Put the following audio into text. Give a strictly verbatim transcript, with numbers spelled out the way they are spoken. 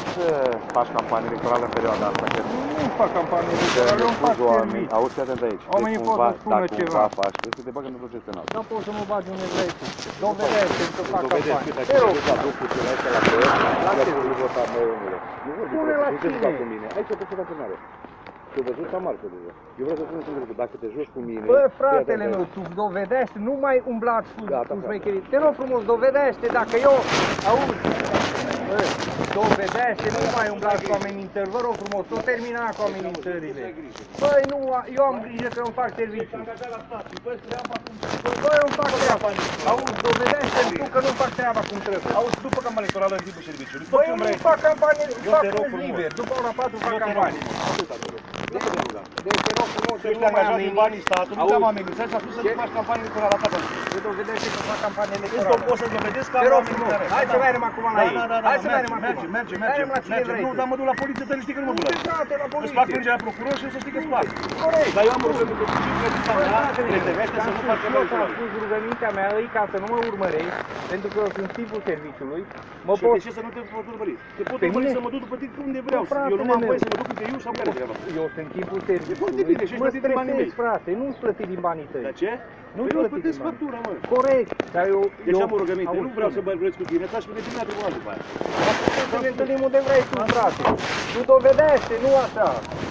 să faci campanie electorală în perioada asta? Că nu fac campanie electorală, eu îmi fac serviciu. Auzi, fii atent aici. Oamenii pot să spună ceva. Dacă cumva faci, trebuie să te bagă într-o proces penal. Dar poți să mă bagi unde vrei tu. Dovedește că fac campanie. Te rog. La ducurile astea la tăi, la ce nu vota, măi, omule. Nu vorbi, nu te juca cu mine. Aici te juca cu mine. Te văzut ca marcă deja. Eu vreau să spun un lucru, dacă te joci cu mine... Bă, fratele meu, tu dovedește, nu mai umblați cu, cu șmecherii. Te rog frumos, dovedește, dacă eu, auzi, bă, dovedește, nu mai umblați cu amenințări, vă rog frumos, o termina cu amenințările. Băi, nu, eu am grijă că îmi fac serviciu. Băi, eu îmi fac treaba. Auzi, dovedește-mi tu că nu-mi fac treaba cum trebuie. Auzi, după campanie electorală în timpul serviciului. Băi, eu nu fac campanie, fac liber, după ora patru fac campanie. Deci te rog frumos, tu ești angajat din banii statului, nu te-am amenințat și a spus să faci campanie electorală la toată lumea. Te dovedește că fac campanie Deci electorală. poți să dovedesc că Te am rog oameni frumos, care... hai să mergem acum la ei. Da, da, da, Hai să mergem acum. merge, merge, merge, Mergem la cine merge. vrei Nu, tu. dar mă duc la poliție, să știi că nu mă duc la poliție. Frate, la Îți poliție. fac plângere la procuror și o să știi că-ți fac. Corect. Dar eu am rugăminte cu și credința mea, credește să nu fac Eu ți-am spus rugămintea mea îi ca să nu mă urmărești, pentru că eu sunt tipul serviciului. Mă și pot... de ce să nu te pot urmări? Te pot Pe urmări mine? să mă duc după tine unde vreau. Fratele Eu nu am meu. voie să mă duc între eu sau care treaba. Eu sunt tipul Foarte serviciului. bine, și ești Mă plătit din banii mei. stresezi, frate, nu-ți plăti din banii tăi. De ce? Nu Păi eu plăti plătesc din bani. factura, mă. Corect, dar eu... Deci eu am o rugăminte, auzi, nu vreau să spune. bărbresc cu tine, faci pe tine la tribunal după aia. Să ne întâlnim unde vrei tu, frate. Tu dovedește, nu așa.